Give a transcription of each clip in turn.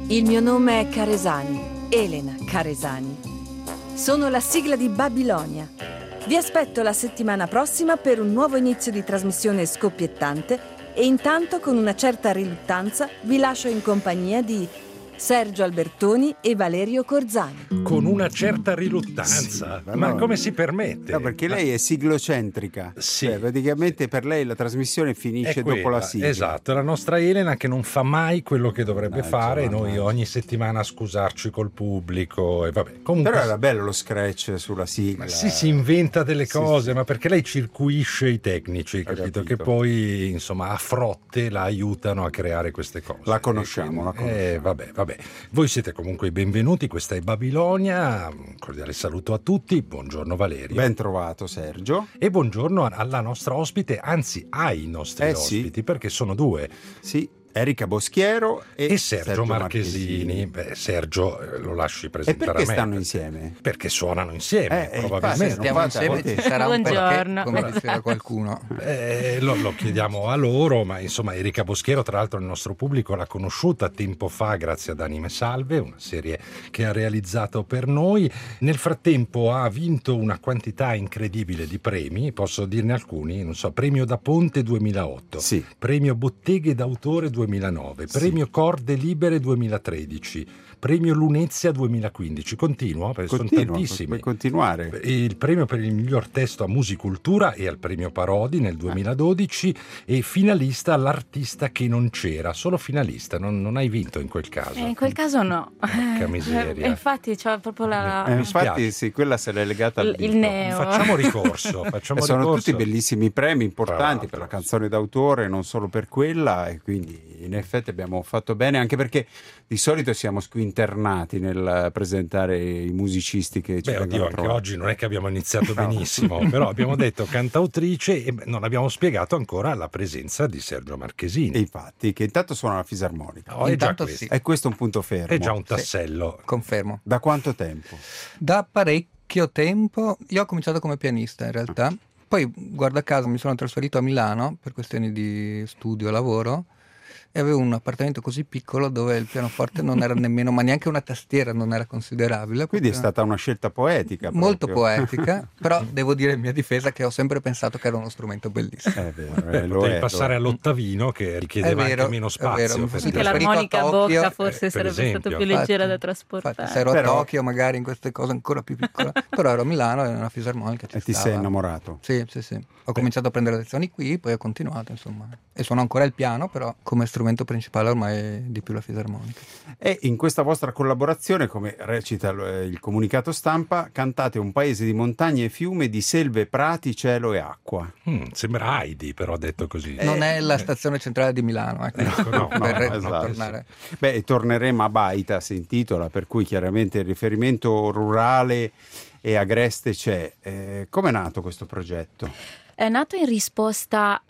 Il mio nome è Caresani, Elena Caresani. Sono la sigla di Babilonia. Vi aspetto la settimana prossima per un nuovo inizio di trasmissione scoppiettante e intanto, con una certa riluttanza, vi lascio in compagnia di Sergio Albertoni e Valerio Corzani. Con una certa riluttanza? Sì, ma come si permette? No, perché lei è siglocentrica. Sì. Cioè, praticamente per lei la trasmissione finisce È quella, dopo la sigla. Esatto, la nostra Elena che non fa mai quello che dovrebbe fare, insomma, noi ogni settimana a scusarci col pubblico e vabbè. Comunque, Però era bello lo scratch sulla sigla. ma sì, si inventa delle cose, sì. ma perché lei circuisce i tecnici, capito? Che poi, insomma, a frotte la aiutano a creare queste cose. La conosciamo. Vabbè. Voi siete comunque i benvenuti, questa è Babilonia, un cordiale saluto a tutti, buongiorno Valerio. Ben trovato Sergio. E buongiorno alla nostra ospite, anzi ai nostri ospiti, perché sono due. Sì, Erika Boschiero e Sergio Marchesini. Beh, Sergio lo lasci E presentare perché a me. stanno insieme? Perché suonano insieme, probabilmente. Stiamo insieme, ci sarà un perché, Buongiorno. come diceva qualcuno. Lo chiediamo a loro, ma insomma Erika Boschiero, tra l'altro il nostro pubblico l'ha conosciuta tempo fa grazie ad Anime Salve, una serie che ha realizzato per noi. Nel frattempo ha vinto una quantità incredibile di premi, posso dirne alcuni, non so, premio da Ponte 2008, Sì. premio Botteghe d'autore 2009, premio Corde Libere 2013, premio Lunezia 2015. Continua, perché sono tantissimi. Puoi continuare. Il premio per il miglior testo a Musicultura e al premio Parodi nel 2012 e finalista all'Artista che non c'era, solo finalista, non hai vinto in quel caso. In quel caso no. Porca miseria. Infatti c'è proprio la... Infatti sì, quella se l'è legata al il dito. neo. Facciamo ricorso. Sono tutti bellissimi premi importanti Tra per la l'altro. canzone d'autore, non solo per quella, e quindi in effetti abbiamo fatto bene, anche perché di solito siamo squinternati nel presentare i musicisti che ci Beh, vengono oddio, anche trovati. oggi non è che abbiamo iniziato benissimo, però abbiamo detto cantautrice e non abbiamo spiegato ancora la presenza di Sergio Marchesini. E infatti, che intanto suona la fisarmonica. Oh, è già Intanto questo. sì. E questo è un punto fermo. È già un tassello. Confermo. Da quanto tempo? Da parecchio tempo, io ho cominciato come pianista in realtà, poi guarda caso mi sono trasferito a Milano per questioni di studio e lavoro e avevo un appartamento così piccolo dove il pianoforte non era nemmeno, ma neanche una tastiera non era considerabile. Quindi è proprio stata una scelta poetica. molto proprio. poetica, però devo dire in mia difesa che ho sempre pensato che era uno strumento bellissimo. È vero, Beh, lo potevi è, passare lo è. all'ottavino che richiedeva È vero, anche meno è spazio. vero, mi per fai Anche dire. trasferito l'armonica a a Tokyo, bocca forse per sarebbe stato esempio. più leggera da trasportare. Infatti, se ero Però- a Tokyo magari in queste cose ancora più piccole, però ero a Milano e una fisarmonica ci E ti stava. sei innamorato? Sì. Ho cominciato a prendere lezioni qui, poi ho continuato, insomma. E suono ancora il piano, però come strumento principale ormai è di più la fisarmonica. E in questa vostra collaborazione, come recita il comunicato stampa, cantate un paese di montagne e fiume, di selve, prati, cielo e acqua. Sembra Heidi, però detto così. Non è la stazione centrale di Milano, ecco. No, per non esatto. tornare. Beh, e torneremo a Baita, si intitola, per cui chiaramente il riferimento rurale e agreste c'è. Com'è nato questo progetto? È nato in risposta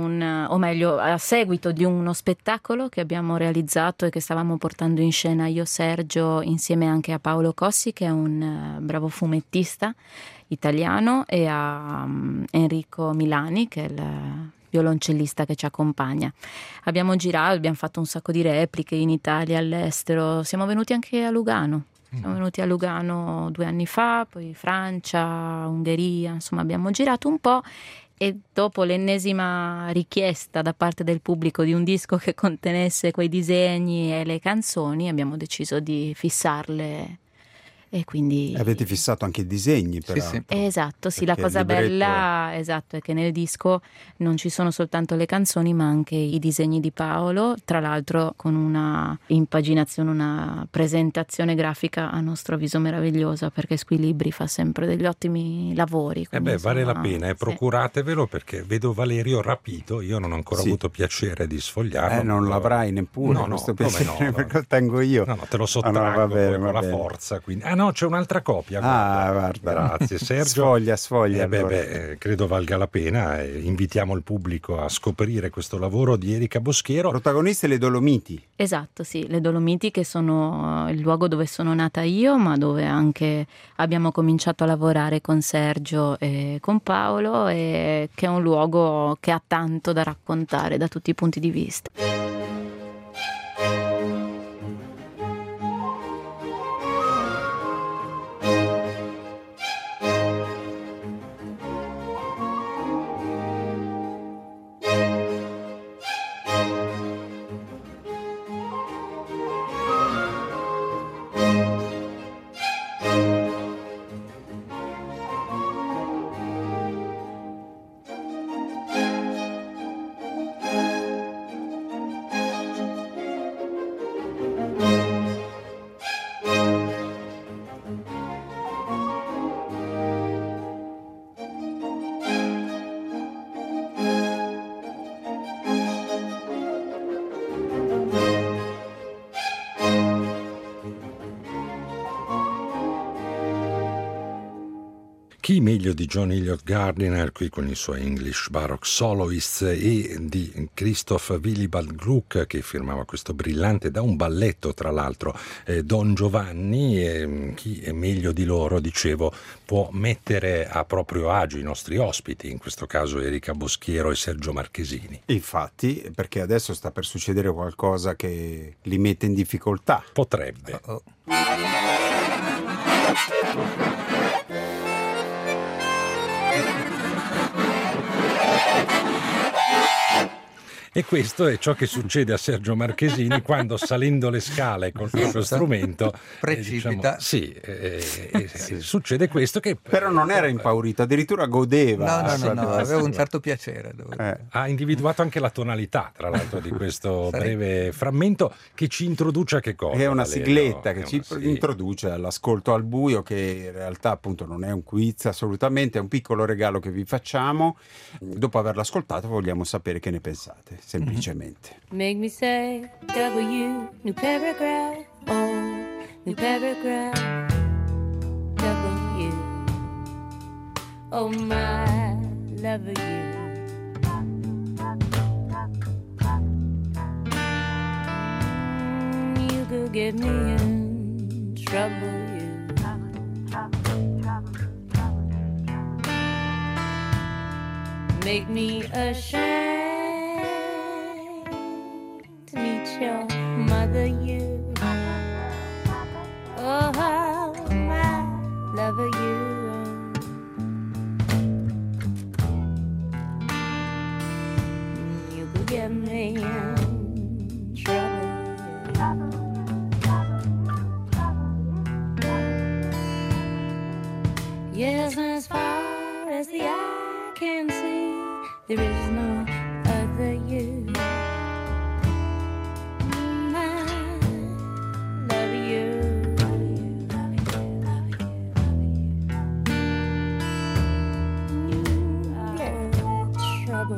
a seguito di uno spettacolo che abbiamo realizzato e che stavamo portando in scena io, Sergio, insieme anche a Paolo Cossi, che è un bravo fumettista italiano, e a Enrico Milani, che è il violoncellista che ci accompagna. Abbiamo girato, abbiamo fatto un sacco di repliche in Italia, all'estero, siamo venuti anche a Lugano. Siamo venuti a Lugano 2 anni fa, poi Francia, Ungheria, insomma abbiamo girato un po'. E dopo l'ennesima richiesta da parte del pubblico di un disco che contenesse quei disegni e le canzoni, abbiamo deciso di fissarle. E quindi Avete fissato anche i disegni, peraltro. esatto, sì, la Perché cosa il libretto bella, esatto, è che nel disco non ci sono soltanto le canzoni, ma anche i disegni di Paolo, tra l'altro con una impaginazione, una presentazione grafica a nostro avviso meravigliosa, perché Squilibri fa sempre degli ottimi lavori. quindi, Vale la insomma, pena, sì. procuratevelo, perché vedo Valerio rapito, io non ho ancora Sì. avuto piacere di sfogliarlo. Non l'avrai neppure No, questo come piacere, no? perché lo tengo io. No, te lo Ah, sottraggo no, va bene, poi con va la bene. forza. Quindi... no, c'è un'altra copia. Guarda. Grazie Sergio. Sfoglia allora. Credo valga la pena. Invitiamo il pubblico a scoprire questo lavoro di Erika Boschiero. Protagoniste le Dolomiti. Esatto, sì, le Dolomiti, che sono il luogo dove sono nata io, ma dove anche abbiamo cominciato a lavorare con Sergio e con Paolo, e che è un luogo che ha tanto da raccontare da tutti i punti di vista. Chi meglio di John Elliott Gardiner, qui con i suoi English Baroque Soloists, e di Christoph Willibald Gluck, che firmava questo brillante, da un balletto tra l'altro, Don Giovanni. Chi è meglio di loro, dicevo, può mettere a proprio agio i nostri ospiti, in questo caso Erika Boschiero e Sergio Marchesini. Infatti, perché adesso sta per succedere qualcosa che li mette in difficoltà. Potrebbe. E questo è ciò che succede a Sergio Marchesini quando, salendo le scale col proprio strumento, precipita. Sì. Succede questo, che Però non era impaurito, addirittura godeva. No, avevo un certo piacere. Ha individuato anche la tonalità, tra l'altro, di questo breve frammento, che ci introduce a che cosa? È una Valerio? sigletta che ci introduce all'ascolto al buio, che in realtà appunto non è un quiz assolutamente, è un piccolo regalo che vi facciamo. Dopo averlo ascoltato vogliamo sapere che ne pensate, semplicemente. Make me say W, new paragraph, oh, new paragraph, W, oh my, love you. You could get me in trouble, you. Make me ashamed to meet your mother, you. Oh, how I love you. You could get me in trouble. Yes, as far as the eye can see, there is no other you. I love you. You get trouble.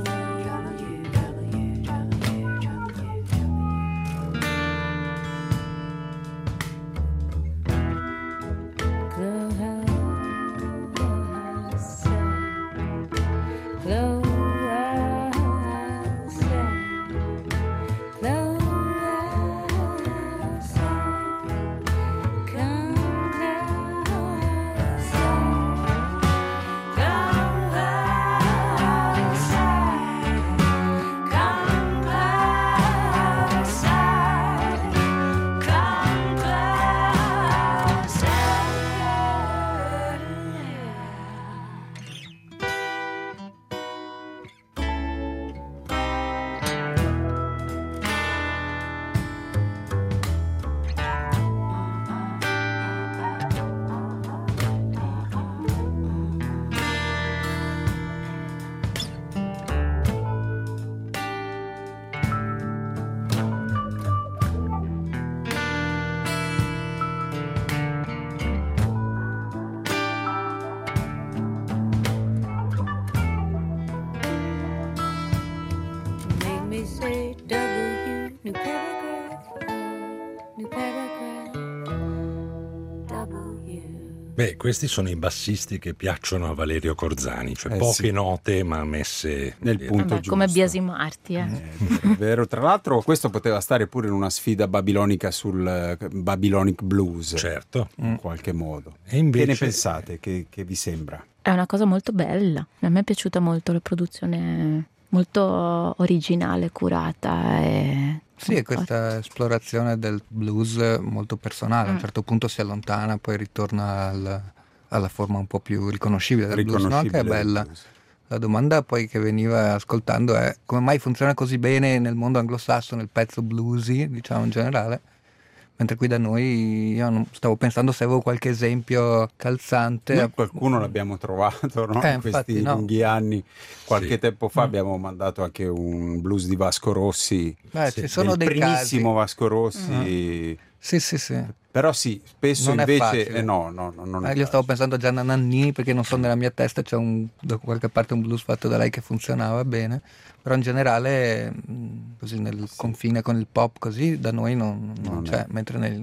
Beh, questi sono i bassisti che piacciono a Valerio Corzani, cioè poche sì. note ma messe Nel punto giusto. Come Biasimarti. È vero, tra l'altro questo poteva stare pure in una sfida babilonica sul Babylonic Blues, certo, in qualche modo. E invece... Che ne pensate? Che vi sembra? È una cosa molto bella, a me è piaciuta molto la produzione, molto originale, curata. Sì, è questa esplorazione del blues molto personale, a un certo punto si allontana, poi ritorna alla forma un po' più riconoscibile del blues, no? Che è bella. La domanda poi che veniva ascoltando è come mai funziona così bene nel mondo anglosassone il pezzo bluesy, diciamo in generale, mentre qui da noi io non, stavo pensando se avevo qualche esempio calzante. Noi qualcuno l'abbiamo trovato, no? In questi lunghi anni. Qualche tempo fa abbiamo mandato anche un blues di Vasco Rossi, ci sono dei primissimo casi. Vasco Rossi. Sì. Però sì, spesso non invece non è io stavo pensando a Gianna Nannini, perché non so, nella mia testa c'è da qualche parte un blues fatto da lei che funzionava bene, però in generale così nel confine con il pop così da noi non c'è, mentre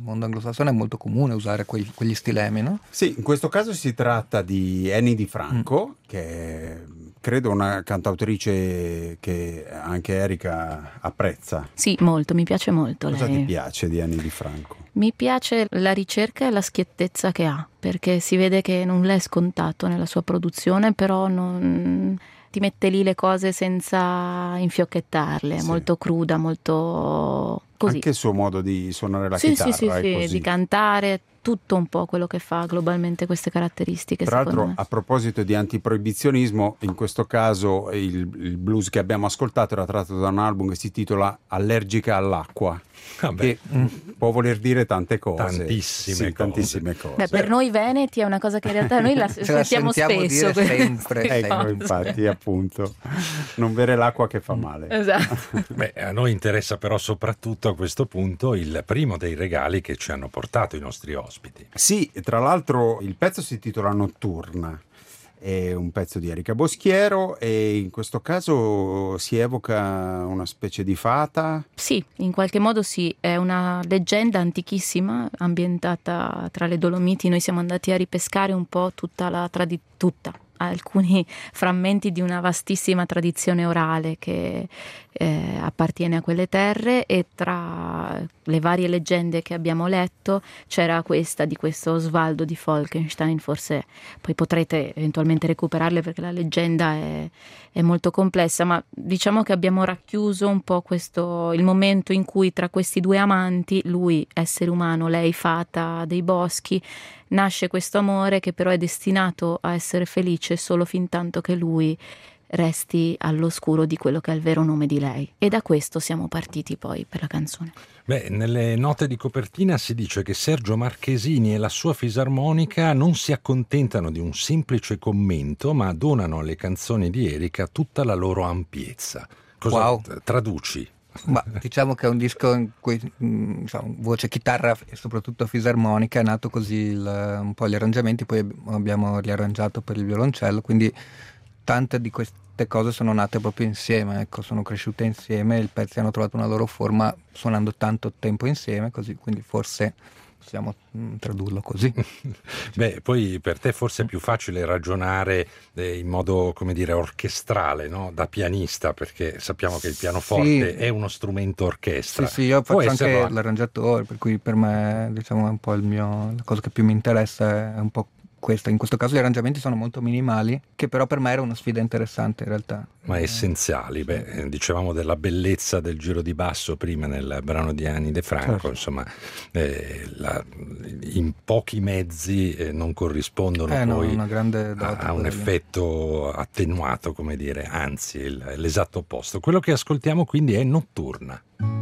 mondo anglosassone è molto comune usare quegli stilemi, no? Sì, in questo caso si tratta di Annie Di Franco, che è, credo, una cantautrice che anche Erika apprezza. Sì, molto, mi piace molto Cosa lei. ti piace di Annie Di Franco? Mi piace la ricerca e la schiettezza che ha, perché si vede che non l'è scontato nella sua produzione, però non ti mette lì le cose senza infiocchettarle, Sì. molto cruda, molto così. Anche il suo modo di suonare la Sì, chitarra sì, è sì, così. di cantare, tutto un po' quello che fa globalmente queste caratteristiche, Tra secondo l'altro, me. a proposito di antiproibizionismo, in questo caso il blues che abbiamo ascoltato era tratto da un album che si intitola Allergica all'acqua, Vabbè, che può voler dire tante cose. Tantissime Sì, cose. tantissime cose. Beh, per noi veneti è una cosa che in realtà noi la Ce la sentiamo sentiamo spesso. dire sempre. queste Ecco, cose. infatti, appunto, non bere l'acqua che fa male. Esatto. beh, a noi interessa però soprattutto a questo punto il primo dei regali che ci hanno portato i nostri ospiti. Sì, tra l'altro il pezzo si intitola Notturna, è un pezzo di Erika Boschiero e in questo caso si evoca una specie di fata. Sì, in qualche modo sì, è una leggenda antichissima ambientata tra le Dolomiti. Noi siamo andati a ripescare un po' alcuni frammenti di una vastissima tradizione orale che appartiene a quelle terre, e tra le varie leggende che abbiamo letto c'era questa di questo Osvaldo di Falkenstein. Forse poi potrete eventualmente recuperarle perché la leggenda è molto complessa, ma diciamo che abbiamo racchiuso un po' il momento in cui tra questi due amanti, lui essere umano, lei fata dei boschi, nasce questo amore che però è destinato a essere felice solo fin tanto che lui resti all'oscuro di quello che è il vero nome di lei. E da questo siamo partiti poi per la canzone. Beh, nelle note di copertina si dice che Sergio Marchesini e la sua fisarmonica non si accontentano di un semplice commento, ma donano alle canzoni di Erika tutta la loro ampiezza. Cosa Wow. traduci? Ma diciamo che è un disco in cui insomma, voce, chitarra e soprattutto fisarmonica, è nato così un po' gli arrangiamenti, poi abbiamo riarrangiato per il violoncello, quindi tante di queste cose sono nate proprio insieme, ecco, sono cresciute insieme, i pezzi hanno trovato una loro forma suonando tanto tempo insieme, così, quindi forse possiamo tradurlo così. Beh, poi per te forse è più facile ragionare in modo, come dire, orchestrale, no? Da pianista, perché sappiamo che il pianoforte Sì. è uno strumento orchestra. Sì, io Può faccio esserlo anche l'arrangiatore, per cui per me diciamo è un po' la cosa che più mi interessa è un po' questa. In questo caso gli arrangiamenti sono molto minimali, che però per me era una sfida interessante in realtà. ma essenziali. Beh, dicevamo della bellezza del giro di basso prima nel brano di Annie De Franco, Certo. insomma, in pochi mezzi non corrispondono No, poi una grande dote a un quella lì. effetto attenuato, come dire, anzi l'esatto opposto. Quello che ascoltiamo quindi è Notturna.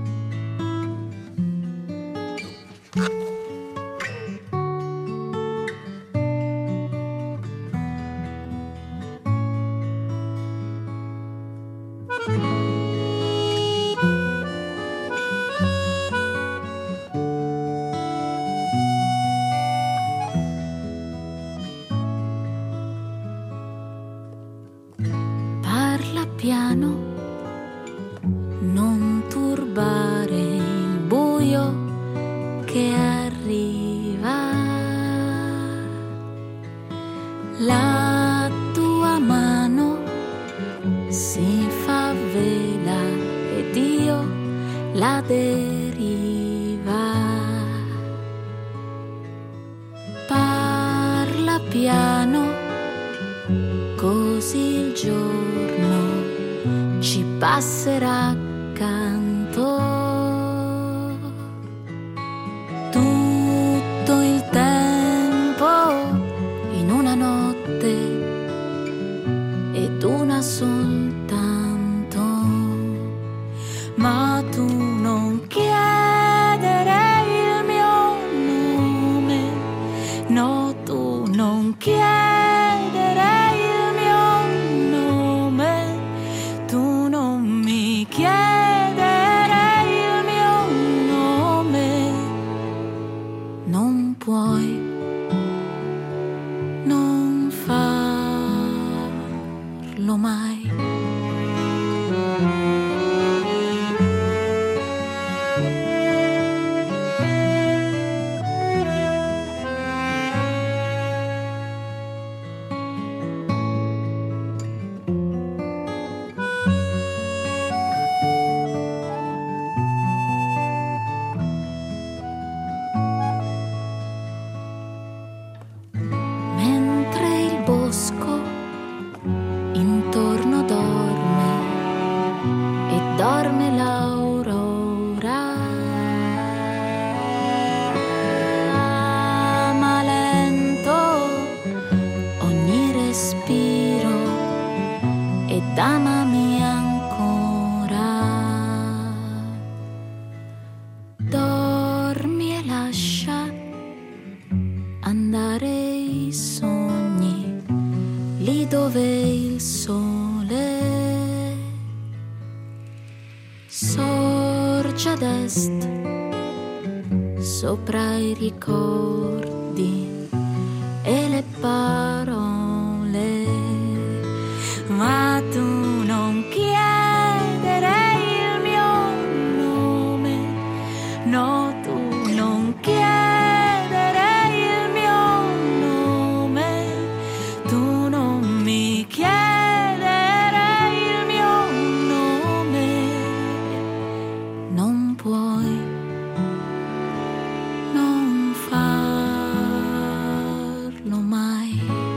Parla piano, non turbare il buio che arriva. La tua mano si fa vela ed io la deriva. Parla piano, così il giorno ci passerà accanto. Tutto il tempo in una notte ed una soltanto. Ma tu non chiedere il mio nome, no, tu non chiedere il mio nome, tu non mi chiedere il mio nome, non puoi non farlo mai. sorge ad est, sopra i ricordi e le parole, ma tu non chiedere il mio nome, no, tu non chiedere il mio nome, tu non mi chiedere il mio nome, non puoi non farlo mai.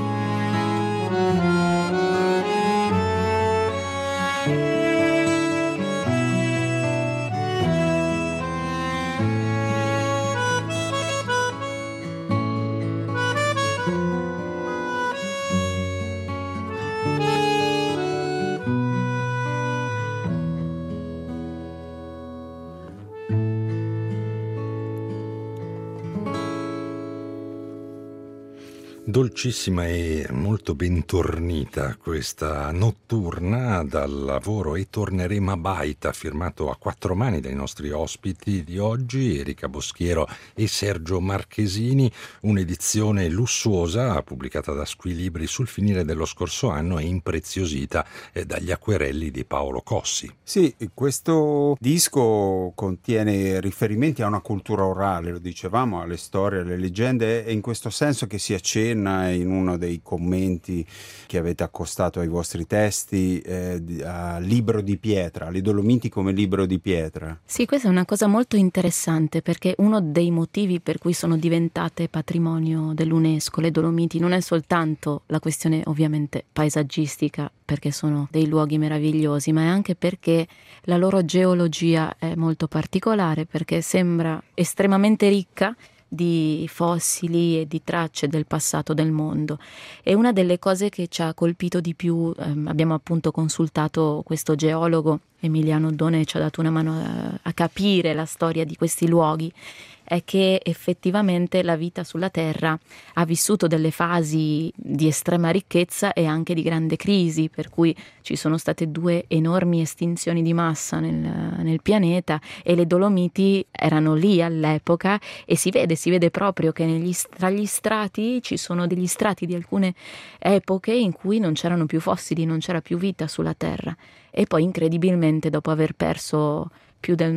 Dolcissima e molto bentornita questa notturna dal lavoro E torneremo a Baita, firmato a quattro mani dai nostri ospiti di oggi, Erika Boschiero e Sergio Marchesini, un'edizione lussuosa pubblicata da Squilibri sul finire dello scorso anno e impreziosita dagli acquerelli di Paolo Cossi. Sì, questo disco contiene riferimenti a una cultura orale, lo dicevamo, alle storie, alle leggende, e in questo senso che si accenna in uno dei commenti che avete accostato ai vostri testi a libro di pietra, le Dolomiti come libro di pietra. Sì, questa è una cosa molto interessante, perché uno dei motivi per cui sono diventate patrimonio dell'UNESCO le Dolomiti non è soltanto la questione ovviamente paesaggistica, perché sono dei luoghi meravigliosi, ma è anche perché la loro geologia è molto particolare, perché sembra estremamente ricca di fossili e di tracce del passato del mondo. E una delle cose che ci ha colpito di più, abbiamo appunto consultato questo geologo Emiliano Oddone, e ci ha dato una mano a capire la storia di questi luoghi, è che effettivamente la vita sulla Terra ha vissuto delle fasi di estrema ricchezza e anche di grande crisi, per cui ci sono state due enormi estinzioni di massa nel pianeta, e le Dolomiti erano lì all'epoca, e si vede proprio che tra gli strati ci sono degli strati di alcune epoche in cui non c'erano più fossili, non c'era più vita sulla Terra, e poi incredibilmente dopo aver perso più del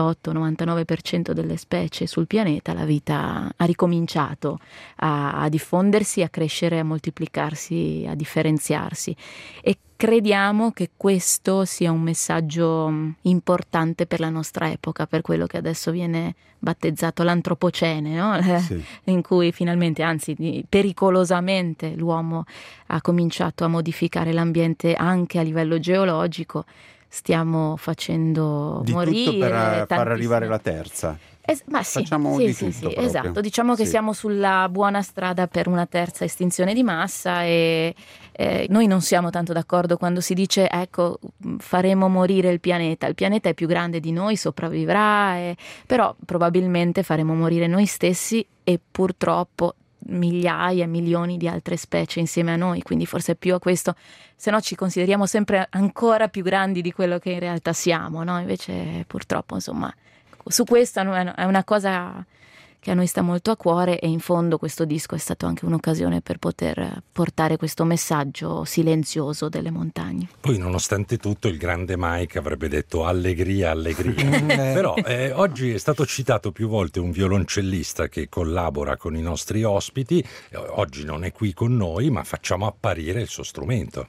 98-99% delle specie sul pianeta, la vita ha ricominciato a diffondersi, a crescere, a moltiplicarsi, a differenziarsi, e crediamo che questo sia un messaggio importante per la nostra epoca, per quello che adesso viene battezzato l'antropocene, no? Sì. In cui finalmente, anzi pericolosamente, l'uomo ha cominciato a modificare l'ambiente anche a livello geologico. Stiamo facendo Di morire tutto per far arrivare tantissime. la terza. Ma sì, Facciamo sì, di sì, tutto sì, proprio. esatto. Diciamo che Sì. siamo sulla buona strada per una terza estinzione di massa, e noi non siamo tanto d'accordo quando si dice ecco, faremo morire il pianeta. Il pianeta è più grande di noi, sopravvivrà, però probabilmente faremo morire noi stessi e purtroppo migliaia, milioni di altre specie insieme a noi, quindi forse è più a questo, se no ci consideriamo sempre ancora più grandi di quello che in realtà siamo, no? Invece purtroppo, insomma, su questo è una cosa che a noi sta molto a cuore, e in fondo questo disco è stato anche un'occasione per poter portare questo messaggio silenzioso delle montagne. Poi, nonostante tutto, il grande Mike avrebbe detto allegria, allegria. Però oggi è stato citato più volte un violoncellista che collabora con i nostri ospiti. Oggi non è qui con noi, ma facciamo apparire il suo strumento.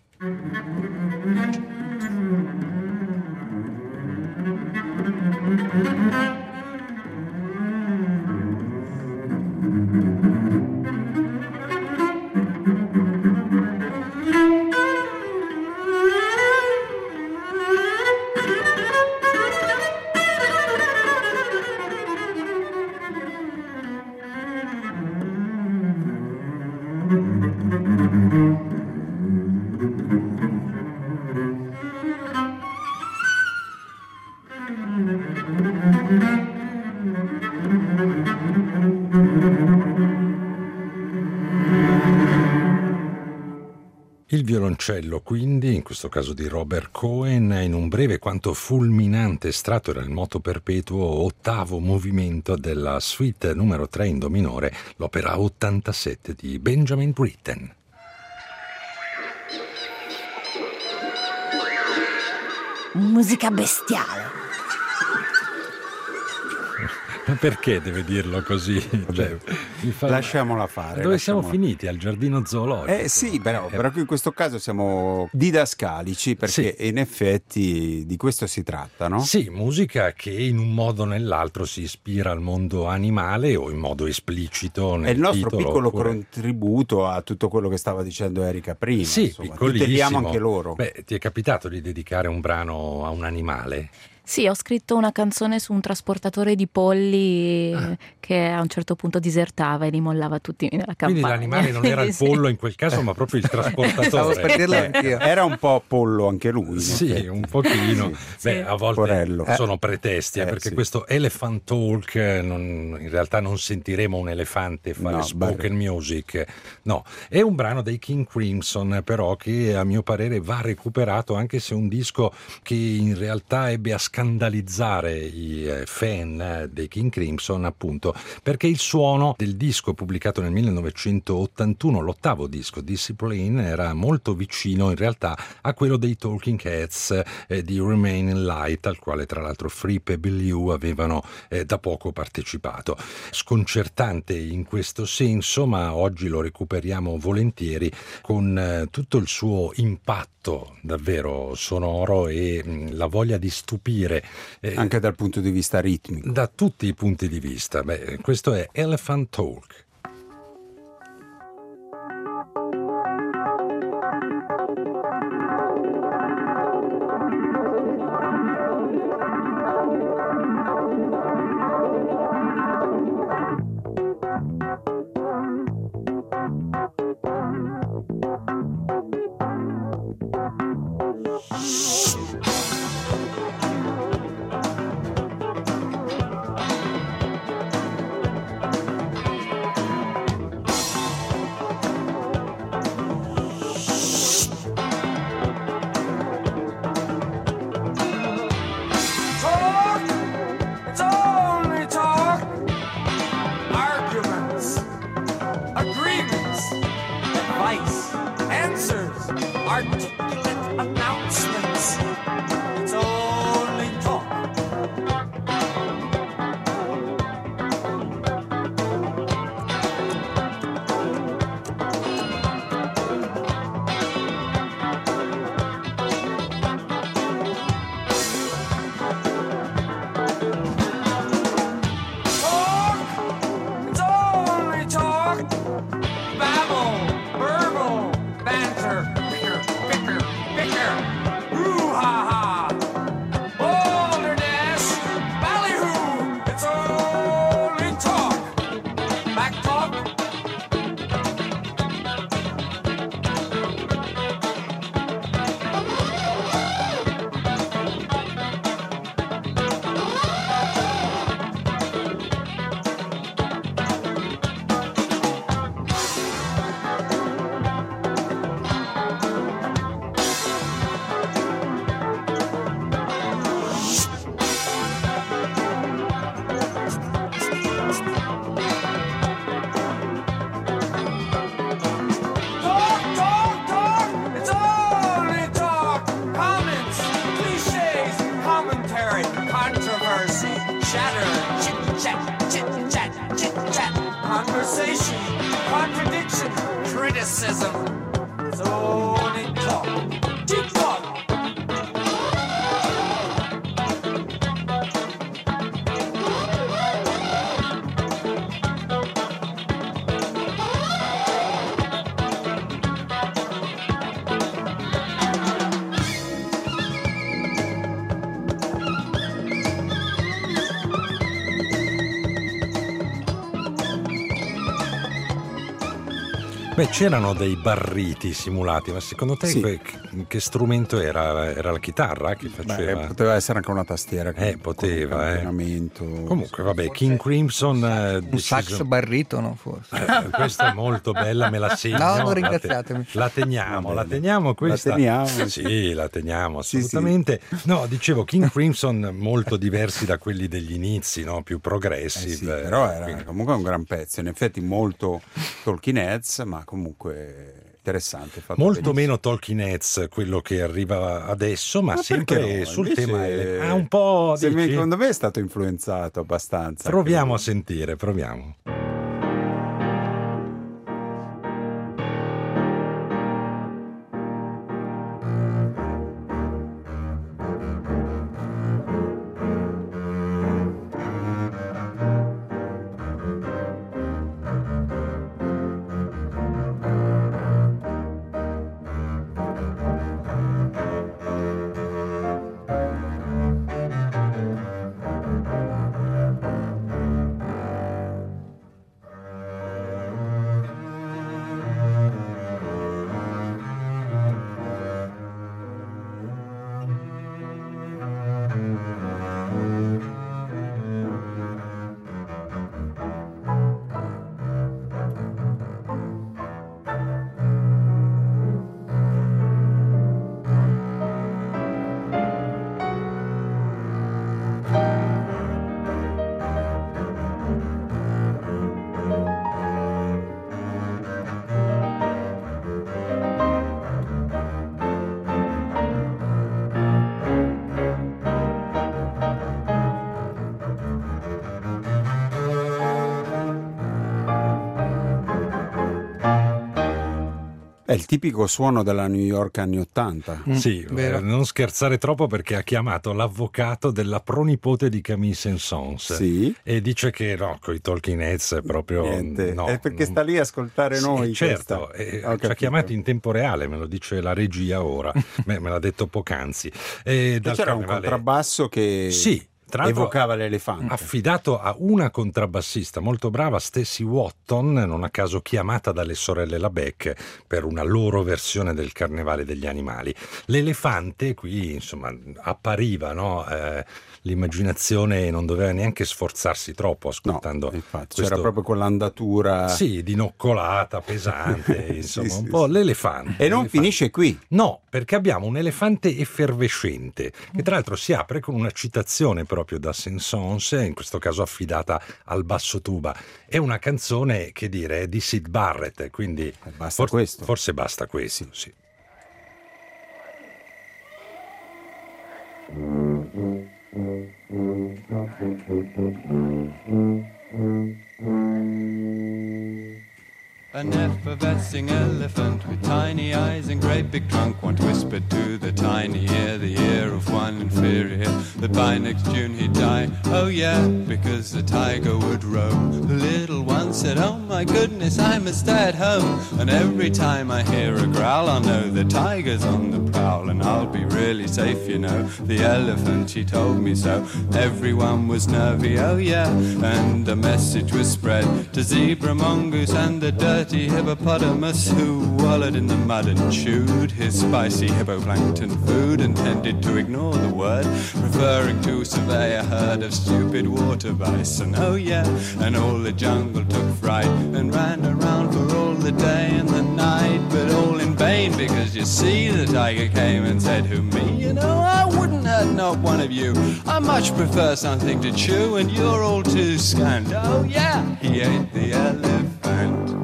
violoncello, quindi, in questo caso di Robert Cohen, in un breve quanto fulminante estratto era il moto perpetuo ottavo movimento della suite numero 3 in do minore, l'opera 87 di Benjamin Britten. Musica bestiale. Ma perché deve dirlo così? Cioè, Lasciamola fare. Dove siamo finiti? Al giardino zoologico? Sì, però in questo caso siamo didascalici, perché in effetti di questo si tratta, no? Sì, musica che in un modo o nell'altro si ispira al mondo animale o in modo esplicito nel È il nostro titolo, piccolo oppure... contributo a tutto quello che stava dicendo Erika prima. Sì, insomma, piccolissimo. tuteliamo anche loro. Beh, ti è capitato di dedicare un brano a un animale? Sì, ho scritto una canzone su un trasportatore di polli che a un certo punto disertava e li mollava tutti nella campagna. Quindi l'animale non era il pollo in quel caso, ma proprio il trasportatore. Stavo per dirlo anch'io. Era un po' pollo anche lui. Sì, un pochino. Beh, a volte Porello. sono pretesti, perché questo Elephant Talk, in realtà non sentiremo un elefante fare spoken music. No, è un brano dei King Crimson, però, che a mio parere va recuperato, anche se è un disco che in realtà ebbe a scandalizzare i fan dei King Crimson, appunto perché il suono del disco pubblicato nel 1981, l'ottavo disco Discipline, era molto vicino in realtà a quello dei Talking Heads di Remain in Light, al quale tra l'altro Fripp e Bill Yu avevano da poco partecipato. Sconcertante in questo senso, ma oggi lo recuperiamo volentieri con tutto il suo impatto davvero sonoro e la voglia di stupire anche dal punto di vista ritmico, da tutti i punti di vista. Beh, questo è Elephant Talk. Conversation, contradiction, criticism. It's only talk. Deep talk. Beh, c'erano dei barriti simulati, ma secondo te Sì. che strumento era? Era la chitarra che faceva? Beh, poteva essere anche una tastiera. Poteva, con un campionamento. Comunque, vabbè, King Crimson Un sax baritono forse. questa è molto bella, me la segno. No, non ringraziatemi. La teniamo, Va la bene. teniamo questa. La teniamo? Sì, la teniamo Sì, assolutamente. No, dicevo King Crimson molto diversi da quelli degli inizi, no? Più progressive. Sì, però era quindi- comunque un gran pezzo, in effetti molto Talking Heads, ma comunque interessante. fatto Molto benissimo. meno Talking Heads quello che arriva adesso, ma sempre perché no? sul Invece, tema. Un po'. Dici? secondo me è stato influenzato abbastanza. Proviamo a credo. sentire, proviamo. È il tipico suono della New York anni '80. Sì, vero. non scherzare troppo perché ha chiamato l'avvocato della pronipote di Camille Saint-Saëns Sì. e dice che no, con i Talking Heads è proprio Niente. no, È perché non- sta lì a ascoltare Sì, noi. certo, questa. Ho ci ha capito. chiamato in tempo reale, me lo dice la regia ora, me l'ha detto poc'anzi. E E dal c'era un carnevale- contrabbasso che Sì, tra l'altro evocava l'elefante. affidato a una contrabbassista molto brava, Stacy Watton, non a caso chiamata dalle sorelle Labec per una loro versione del Carnevale degli Animali. L'elefante qui, insomma, appariva, no? L'immaginazione non doveva neanche sforzarsi troppo No, ascoltando infatti, questo- c'era proprio quell'andatura. Sì, dinoccolata, pesante, insomma, Sì, un sì, po' sì. l'elefante. E non L'elefante. finisce qui. No, perché abbiamo un elefante effervescente, che tra l'altro si apre con una citazione proprio da Saint-Saëns, in questo caso affidata al basso tuba. È una canzone, che dire, è di Syd Barrett, quindi Basta questo. forse basta questo, sì. An effervescing elephant with tiny eyes and great big trunk once whispered to the tiny ear, the ear of one inferior, that by next June he'd die. Oh yeah, because the tiger would roam. The little one said, oh my goodness, I must stay at home. And every time I hear a growl, I'll know the tiger's on the prowl, and I'll be really safe, you know. The elephant, she told me so. Everyone was nervy, oh yeah, and a message was spread to zebra, mongoose, and the dirty hippopotamus, who wallowed in the mud and chewed his spicy hippoplankton food and tended to ignore the word, preferring to survey a herd of stupid water bison. Oh yeah, and all the jungle took fright and ran around for all the day and the night, but all in vain, because you see the tiger came and said, who, me? You know, I wouldn't hurt not one of you. I much prefer something to chew, and you're all too scant. Oh yeah, he ate the elephant.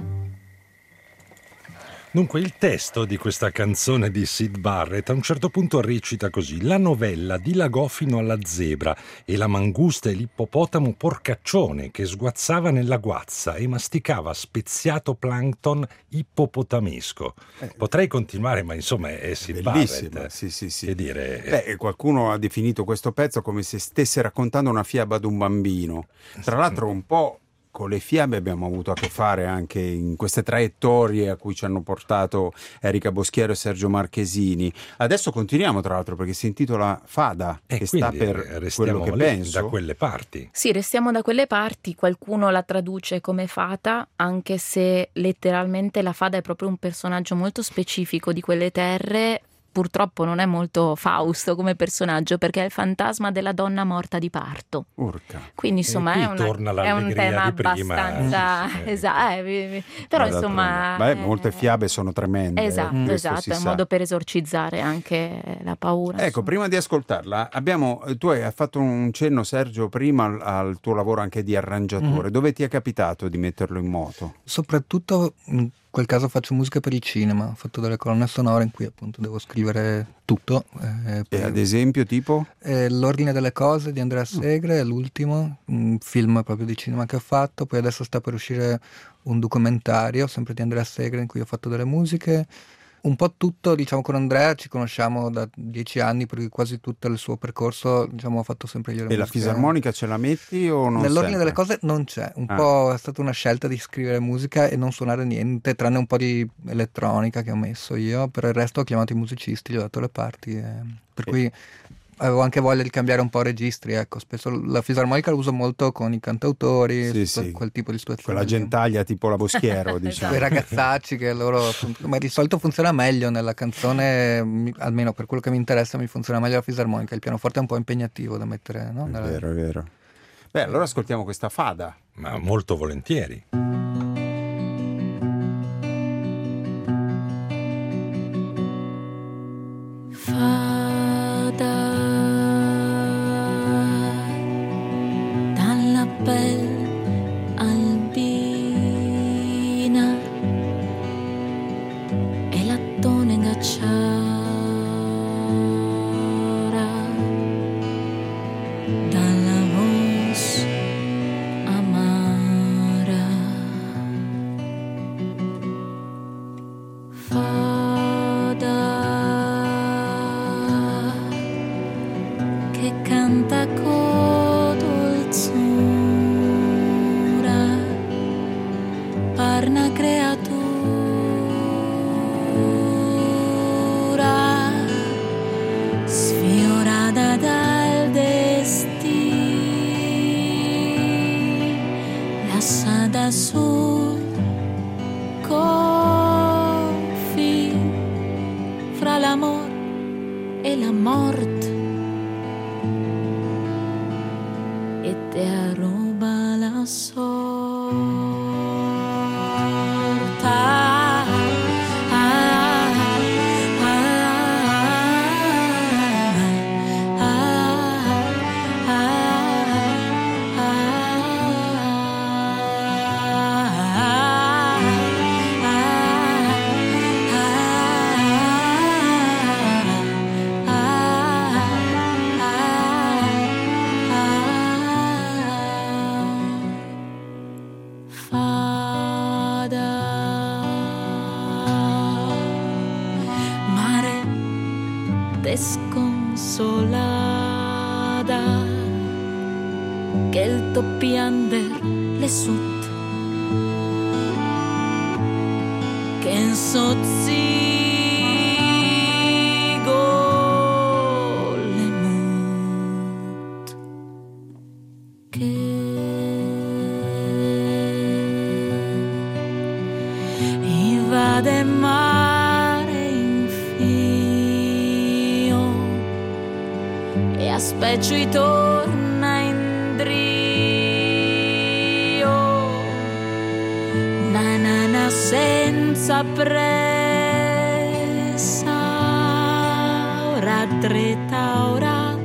Dunque, il testo di questa canzone di Syd Barrett a un certo punto recita così: la novella dilagò fino alla zebra e la mangusta e l'ippopotamo porcaccione che sguazzava nella guazza e masticava speziato plankton ippopotamesco. Potrei continuare, ma insomma è Syd Bellissima, Barrett. sì, sì, sì. Che dire, Beh, qualcuno ha definito questo pezzo come se stesse raccontando una fiaba ad un bambino. Tra l'altro un po' con le fiabe abbiamo avuto a che fare anche in queste traiettorie a cui ci hanno portato Erika Boschiero e Sergio Marchesini. Adesso continuiamo, tra l'altro, perché si intitola Fada, che sta per quello che penso. Da quelle parti. Sì, restiamo da quelle parti. Qualcuno la traduce come fata, anche se letteralmente la fada è proprio un personaggio molto specifico di quelle terre. Purtroppo non è molto Fausto come personaggio, perché è il fantasma della donna morta di parto. Urca. Quindi insomma qui è torna un l'allegria tema di prima. abbastanza esatto, però insomma molte fiabe sono tremende. Esatto, è un modo per esorcizzare anche la paura. Ecco, insomma. prima di ascoltarla, tu hai fatto un cenno, Sergio, prima al tuo lavoro anche di arrangiatore. Dove ti è capitato di metterlo in moto? Soprattutto in quel caso faccio musica per il cinema, ho fatto delle colonne sonore in cui appunto devo scrivere tutto. E ad esempio tipo? L'ordine delle cose di Andrea Segre è l'ultimo, un film proprio di cinema che ho fatto, poi adesso sta per uscire un documentario sempre di Andrea Segre in cui ho fatto delle musiche. Un po' tutto, diciamo, con Andrea ci conosciamo da 10 anni, perché quasi tutto il suo percorso, diciamo, ho fatto sempre io le musiche. E la fisarmonica ce la metti o non? Nell'ordine delle cose non c'è, po' è stata una scelta di scrivere musica e non suonare niente, tranne un po' di elettronica che ho messo io, per il resto ho chiamato i musicisti, gli ho dato le parti, per cui avevo anche voglia di cambiare un po' registri, ecco. Spesso la fisarmonica la uso molto con i cantautori, quel tipo di situazione. Quella gentaglia tipo la Boschiero, diciamo. Quei ragazzacci che loro... Ma di solito funziona meglio nella canzone, almeno per quello che mi interessa, mi funziona meglio la fisarmonica. Il pianoforte è un po' impegnativo da mettere, no? È vero. Beh, allora ascoltiamo questa Fada. Ma molto volentieri. albina e lattone gacciara dalla voce amara fada che canta con dolzura per una creatura sfiorata dal destino, lasciata sul confine fra l'amore e la morte, e te arroba la sorte. Desconsolata che il toppiander le sud che in sozzigo le mut che invade mare in fio e a specchio i torna in drio, nanana senza pressa, ora dritta, ora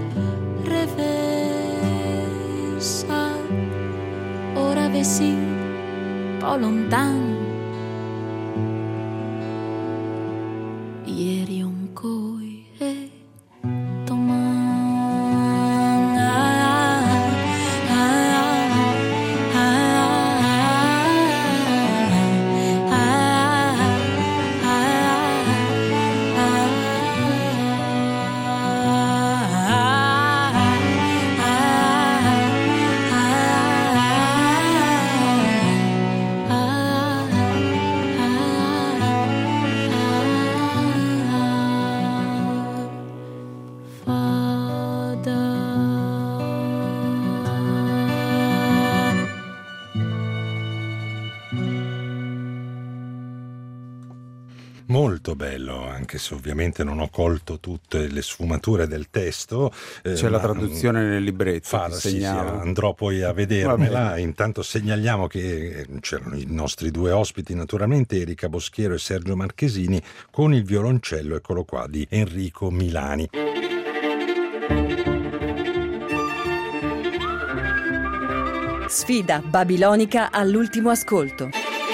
reversa, ora vesi un po' lontano, ieri un coi e molto bello, anche se ovviamente non ho colto tutte le sfumature del testo. C'è la traduzione nel libretto, ti sì, segnalo. andrò poi a vedermela. Intanto segnaliamo che c'erano i nostri due ospiti, naturalmente Erika Boschiero e Sergio Marchesini, con il violoncello, eccolo qua, di Enrico Milani. Sfida babilonica all'ultimo ascolto.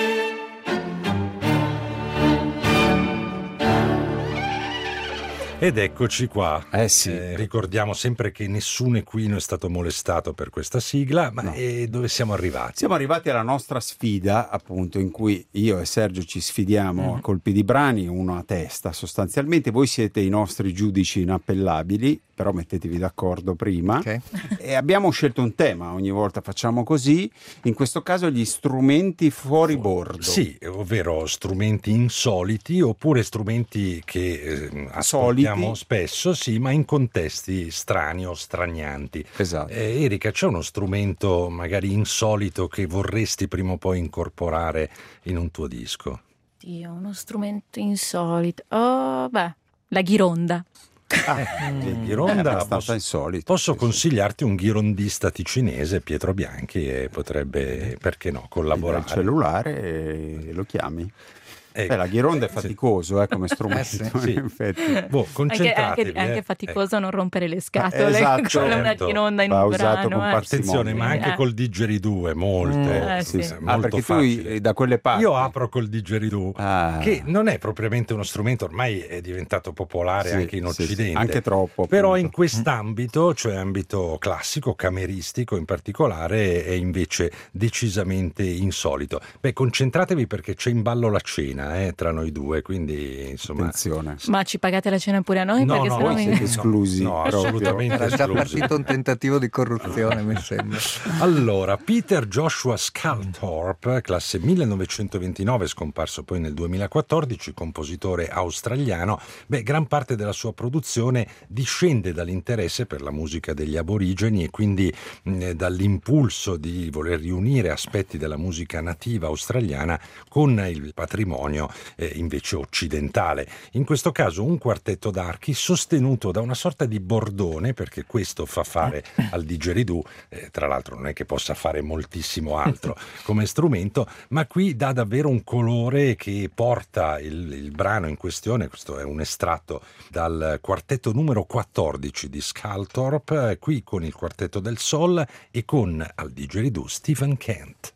Ed eccoci qua. Sì. Ricordiamo sempre che nessun equino è stato molestato per questa sigla, ma No. Dove siamo arrivati? Siamo arrivati alla nostra sfida, appunto, in cui io e Sergio ci sfidiamo a colpi di brani, uno a testa sostanzialmente. Voi siete i nostri giudici inappellabili, però mettetevi d'accordo prima. Ok. E abbiamo scelto un tema, ogni volta facciamo così, in questo caso gli strumenti fuori bordo. Sì, ovvero strumenti insoliti oppure strumenti che ascoltiamo spesso, sì, ma in contesti strani o stranianti. Esatto. Erika, c'è uno strumento magari insolito che vorresti prima o poi incorporare in un tuo disco? Dio, uno strumento insolito. Oh, beh, la ghironda. Il È ghironda, abbastanza insolito. posso Sì, consigliarti un ghirondista ticinese, Pietro Bianchi, e potrebbe, perché no, sì. collaborare. Il cellulare e lo chiami. Ecco. La ghironda è faticoso come strumento, sì. in effetti. Concentratevi. Anche faticoso non rompere le scatole esatto. con una Certo. ghironda in Va un usato brano. con Attenzione, ma anche col didgeridoo è molto, sì. molto perché facile. tu da quelle parti. Io apro col didgeridoo, Ah. che non è propriamente uno strumento, ormai è diventato popolare Sì, anche in sì, Occidente. sì, anche troppo, Però appunto. in quest'ambito, cioè ambito classico, cameristico in particolare, è invece decisamente insolito. Beh, concentratevi perché c'è in ballo la cena tra noi due, quindi insomma... Attenzione. Ma ci pagate la cena pure a noi? No, perché no, sennò voi mi- siete esclusi. No, proprio. assolutamente Era già esclusi. partito un tentativo di corruzione, mi sembra. Allora, Peter Joshua Sculthorpe, classe 1929, scomparso poi nel 2014, compositore australiano. Gran parte della sua produzione discende dall'interesse per la musica degli aborigeni e quindi dall'impulso di voler riunire aspetti della musica nativa australiana con il patrimonio invece occidentale. In questo caso un quartetto d'archi sostenuto da una sorta di bordone, perché questo fa fare al didgeridoo, tra l'altro non è che possa fare moltissimo altro come strumento, ma qui dà davvero un colore che porta il brano in questione. Questo è un estratto dal quartetto numero 14 di Sculthorpe, qui con il quartetto del Sol e con al didgeridoo Stephen Kent.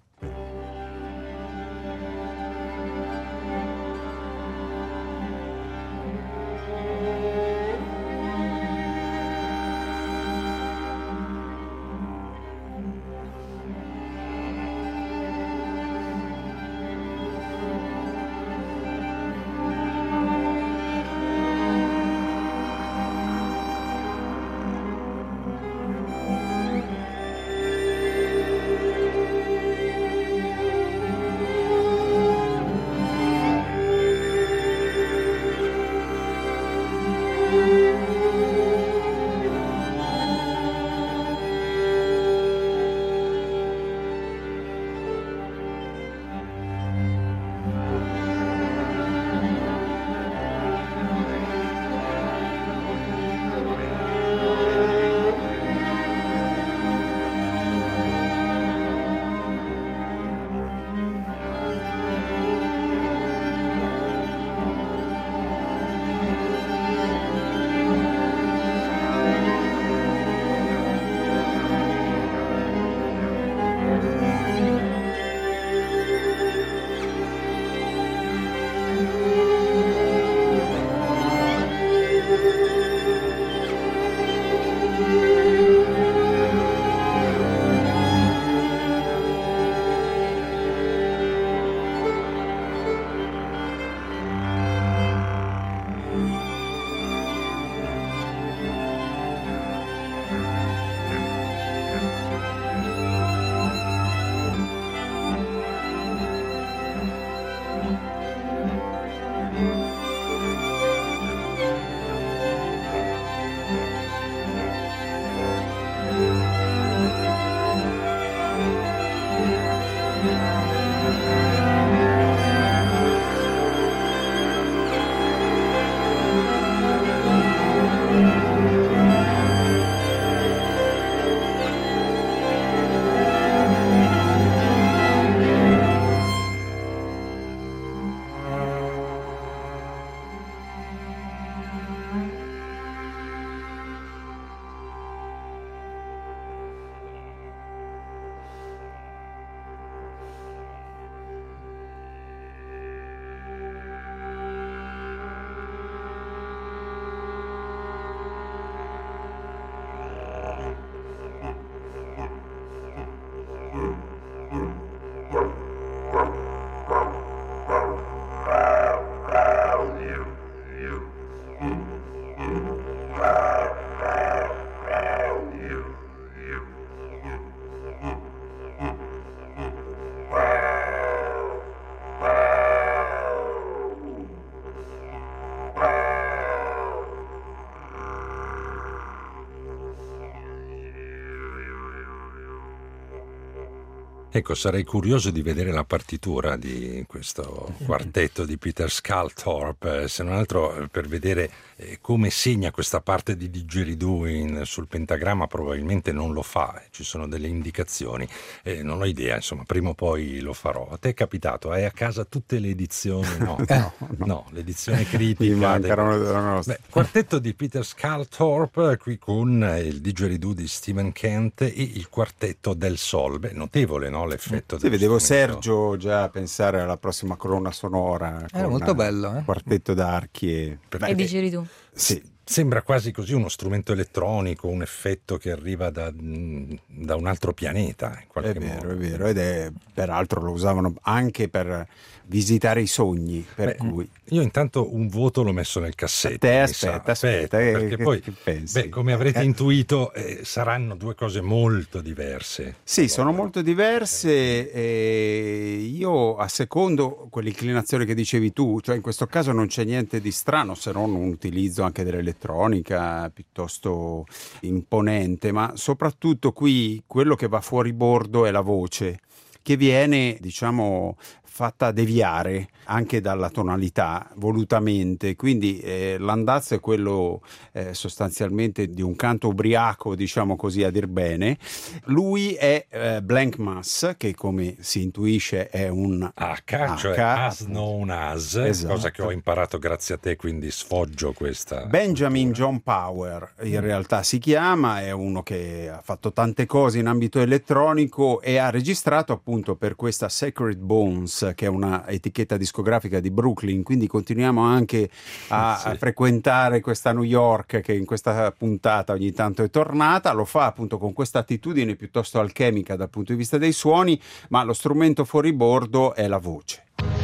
Ecco, sarei curioso di vedere la partitura di questo quartetto di Peter Sculthorpe, se non altro per vedere come segna questa parte di didgeridoo sul pentagramma. Probabilmente non lo fa, ci sono delle indicazioni, non ho idea, insomma, prima o poi lo farò. A te è capitato? Hai a casa tutte le edizioni? No, l'edizione critica. Mi mancano della nostra. Quartetto di Peter Sculthorpe, qui con il didgeridoo di Stephen Kent e il quartetto del Sol. Notevole, no? L'effetto Sì, vedevo strumento. Sergio già pensare alla prossima colonna sonora. Era molto bello, Quartetto d'archi E didgeridoo. Sì. Sembra quasi così uno strumento elettronico, un effetto che arriva da un altro pianeta, in qualche modo. È vero, ed peraltro lo usavano anche per visitare i sogni, cui... Io intanto un voto l'ho messo nel cassetto. Aspetta, perché poi, che pensi? come avrete intuito, saranno due cose molto diverse. Sì, sono molto diverse, e io assecondo quell'inclinazione che dicevi tu, cioè in questo caso non c'è niente di strano se non un utilizzo anche dell'elettronica piuttosto imponente, ma soprattutto qui quello che va fuori bordo è la voce, che viene, diciamo, fatta deviare anche dalla tonalità volutamente, quindi l'andazzo è quello sostanzialmente di un canto ubriaco, diciamo così, a dir bene. Lui è Blank Mass, che come si intuisce è un H, cioè as known as, esatto. Cosa che ho imparato grazie a te, quindi sfoggio questa. Benjamin John Power in realtà si chiama, è uno che ha fatto tante cose in ambito elettronico e ha registrato appunto per questa Sacred Bones, che è una etichetta discografica di Brooklyn, quindi continuiamo anche a frequentare questa New York che in questa puntata ogni tanto è tornata. Lo fa appunto con questa attitudine piuttosto alchemica dal punto di vista dei suoni, ma lo strumento fuori bordo è la voce.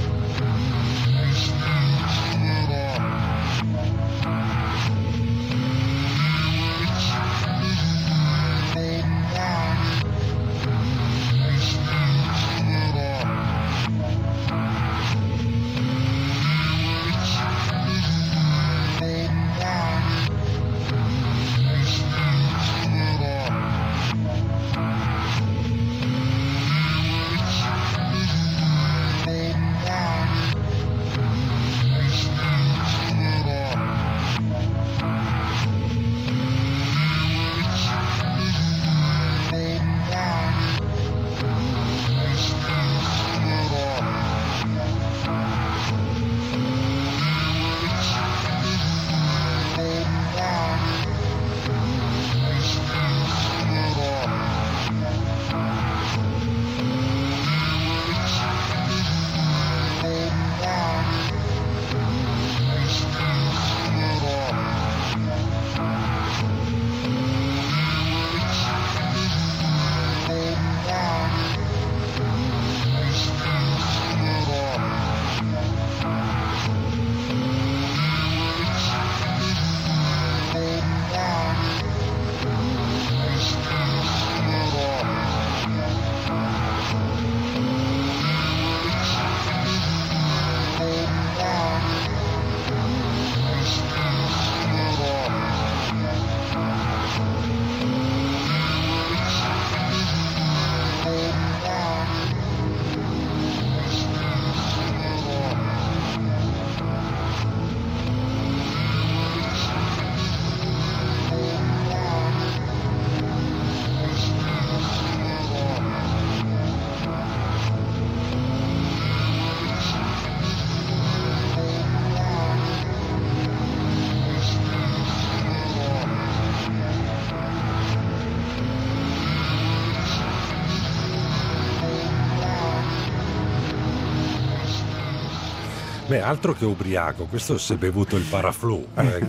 Beh, altro che ubriaco, questo si è bevuto il Paraflu.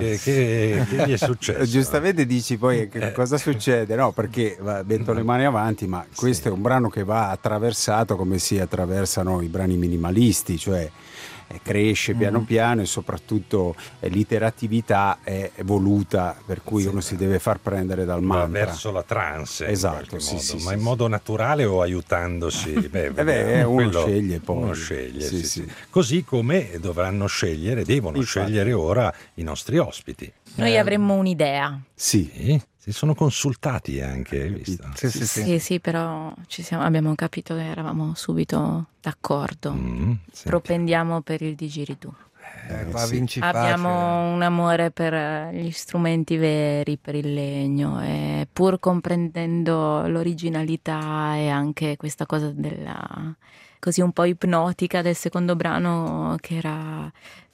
Che gli è successo? Giustamente dici poi che cosa succede, no? Perché metto le mani avanti, ma questo è un brano che va attraversato come si attraversano i brani minimalisti, cioè cresce piano piano e soprattutto l'iteratività è voluta, per cui uno si deve far prendere dal mantra. Verso la trance, esatto, in qualche modo. Ma in modo naturale o aiutandosi? Uno sceglie poi. Uno sceglie, sì. Così come devono scegliere ora i nostri ospiti. Noi avremmo un'idea. Sì. Si sono consultati anche, hai visto? Sì, però abbiamo capito che eravamo subito d'accordo. Propendiamo per il didgeridoo. Vinci Abbiamo facile. un amore per gli strumenti veri, per il legno, e pur comprendendo l'originalità e anche questa cosa della così un po' ipnotica del secondo brano, che era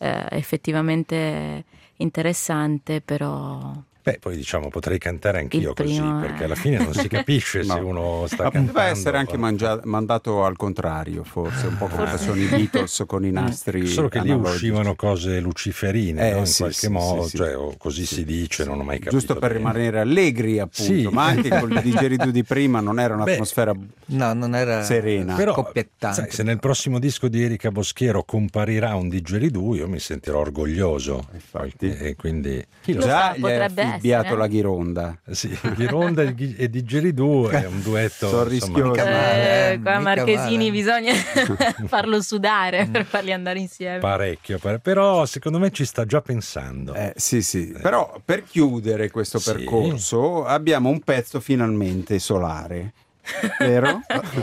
effettivamente interessante, però... Beh, poi diciamo potrei cantare anch'io Il così, primo perché alla fine non si capisce se uno sta cantando. Deve essere anche mandato al contrario, forse, un po' come facevano i Beatles con i nastri. Solo che lì analogici. uscivano cose luciferine, no? In sì, qualche sì, modo, sì, cioè, o così si dice, non ho mai capito. Giusto per bene. rimanere allegri, appunto, Sì. ma anche col didgeridoo di prima non era un'atmosfera No, non era serena. Però, scoppiettante. sai, se nel prossimo disco di Erika Boschiero comparirà un didgeridoo, io mi sentirò orgoglioso. Infatti. E quindi chi lo Lo Già sa, gli hai potrebbe affibbiato essere. la ghironda. Sì, Ghironda e didgeridoo è un duetto Sono insomma, rischioso. mica male, Qua mica Marchesini male. bisogna farlo sudare per farli andare insieme. parecchio, però secondo me ci sta già pensando. Sì. Però per chiudere questo Sì. percorso abbiamo un pezzo finalmente solare, vero?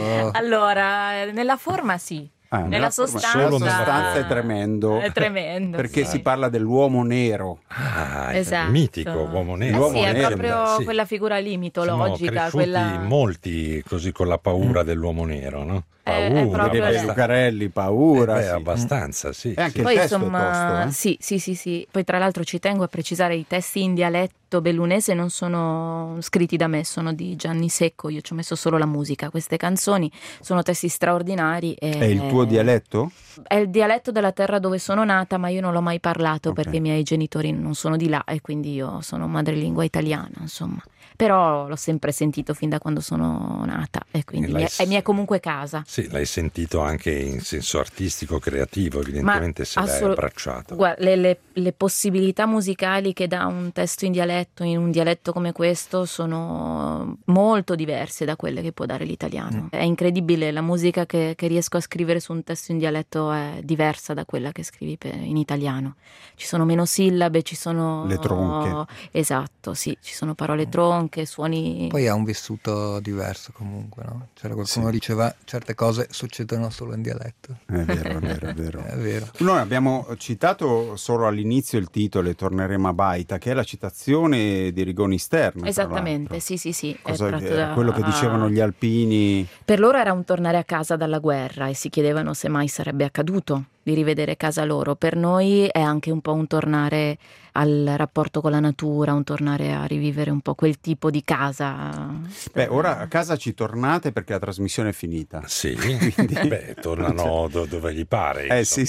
Allora, nella forma sì. Nella sostanza, La sostanza è tremendo. È tremendo. Perché sì. si parla dell'uomo nero. Ah, Esatto. il mitico uomo nero. Eh L'uomo sì, è nero, proprio sì. quella figura lì Siamo mitologica, cresciuti quella... molti così con la paura dell'uomo nero, no? È Paura, proprio Dei Lucarelli, paura. sì. abbastanza, sì. E anche Poi il testo insomma, è tosto. sì. Poi tra l'altro ci tengo a precisare, i testi in dialetto bellunese non sono scritti da me, sono di Gianni Secco, io ci ho messo solo la musica. Queste canzoni sono testi straordinari. È il tuo dialetto? È il dialetto della terra dove sono nata, ma io non l'ho mai parlato Ok. perché i miei genitori non sono di là e quindi io sono madrelingua italiana, insomma. Però l'ho sempre sentito fin da quando sono nata e quindi mi è comunque casa. Sì, l'hai sentito anche in senso artistico, creativo, evidentemente se l'hai abbracciato. Guarda, le possibilità musicali che dà un testo in un dialetto come questo sono molto diverse da quelle che può dare l'italiano. È incredibile, la musica che riesco a scrivere su un testo in dialetto è diversa da quella che scrivi in italiano. Ci sono meno sillabe, ci sono... Le tronche. Esatto, sì, ci sono parole tronche, suoni... Poi ha un vissuto diverso comunque, no? C'era qualcuno diceva certe cose succedono solo in dialetto. È vero. È vero. Noi abbiamo citato solo all'inizio il titolo, e torneremo a Baita, che è la citazione di Rigoni Sterna. tra Esattamente, l'altro. sì. È Cosa, tratto era da- quello che dicevano gli alpini. Per loro era un tornare a casa dalla guerra e si chiedevano se mai sarebbe accaduto di rivedere casa loro. Per noi è anche un po' un tornare al rapporto con la natura, un tornare a rivivere un po' quel tipo di casa. Beh, ora a casa ci tornate perché la trasmissione è finita. Sì, beh, tornano dove gli pare. Sì.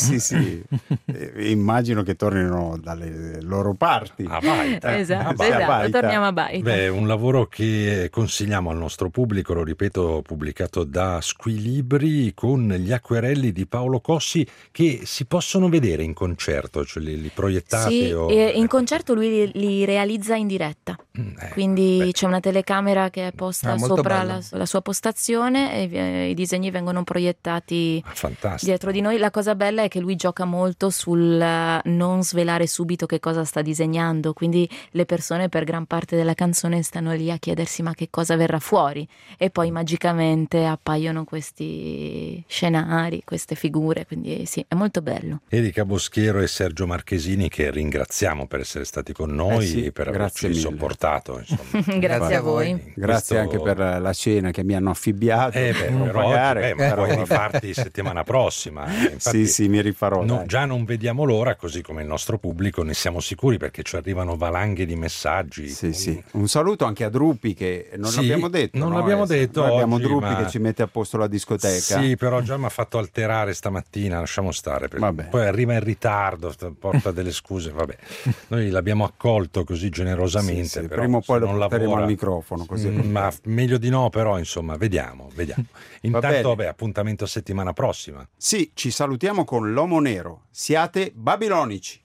Immagino che tornino dalle loro parti. A Baita. Esatto, a Baita. torniamo a Baita. Beh, un lavoro che consigliamo al nostro pubblico, lo ripeto, pubblicato da Squilibri con gli acquerelli di Paolo Cossi, che si possono vedere in concerto, cioè li proiettate? Sì, o... e in concerto lui li realizza in diretta, quindi c'è una telecamera che è posta molto sopra bello. la sua postazione e i disegni vengono proiettati Fantastico. dietro di noi. La cosa bella è che lui gioca molto sul non svelare subito che cosa sta disegnando, quindi le persone per gran parte della canzone stanno lì a chiedersi ma che cosa verrà fuori, e poi magicamente appaiono questi scenari, queste figure, quindi sì, è molto bello. Erika Boschiero e Sergio Marchesini, che ringraziamo per essere stati con noi Sì, e per grazie averci mille. sopportato. Insomma. Grazie a voi. Grazie anche per la cena che mi hanno affibbiato. Per non oggi, pagare. ma puoi rifarti settimana prossima. Infatti, Sì, mi rifarò. dai. già non vediamo l'ora, così come il nostro pubblico, ne siamo sicuri, perché ci arrivano valanghe di messaggi. Sì. Un saluto anche a Druppi, che non Sì, l'abbiamo detto. non no? l'abbiamo detto Noi abbiamo oggi, Druppi ma- che ci mette a posto la discoteca. Sì, però già mi ha fatto alterare stamattina, lasciamo stare, perché Vabbè. poi arriva in ritardo, porta delle scuse, vabbè. Noi l'abbiamo accolto così generosamente. Sì, però, prima o poi se lo non porteremo lavora- al microfono, così è ma meglio di no, però insomma, vediamo. bene. Intanto, appuntamento settimana prossima. Sì, ci salutiamo con l'Uomo Nero. Siate babilonici.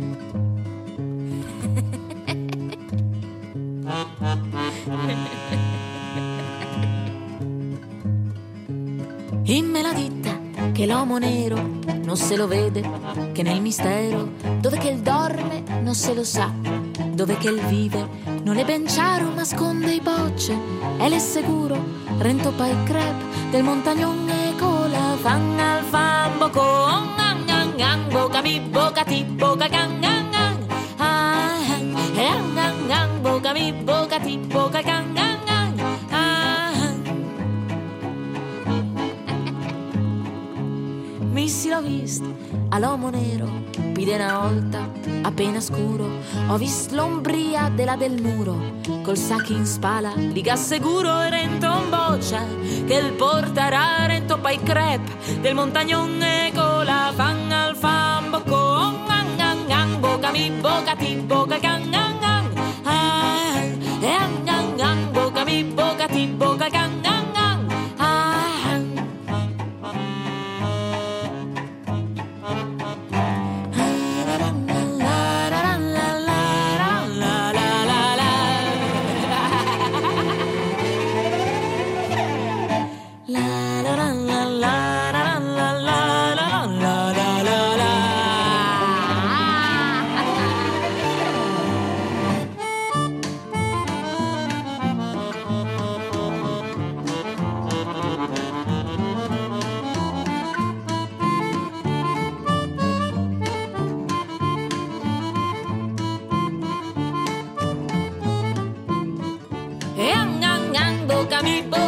In me la ditta che l'uomo nero non se lo vede, che nel mistero dove che il dorme non se lo sa, dove che il vive non le benciaro nasconde i bocce, e le sicuro, rento pai crep, del montagnon e cola, fan al fan boco, ngang ngang ngang, boca mi, boca ti, boca gang gang gang, ngang ngang, boca mi, boca ti, boca gang gang gang, Missi l'ho visto all'uomo nero, pide una volta, appena scuro, ho visto l'ombria della del muro, col sacco in spalla, liga sicuro e rento un boccia, che il portarà rento pai crep, del montagnon e cola, fan al fan bocco, ngang ngang ngang, boca mi, boca ti, boca gang gang gang, ngang ngang, boca mi, boca ti, boca gang gang gang, boca mi,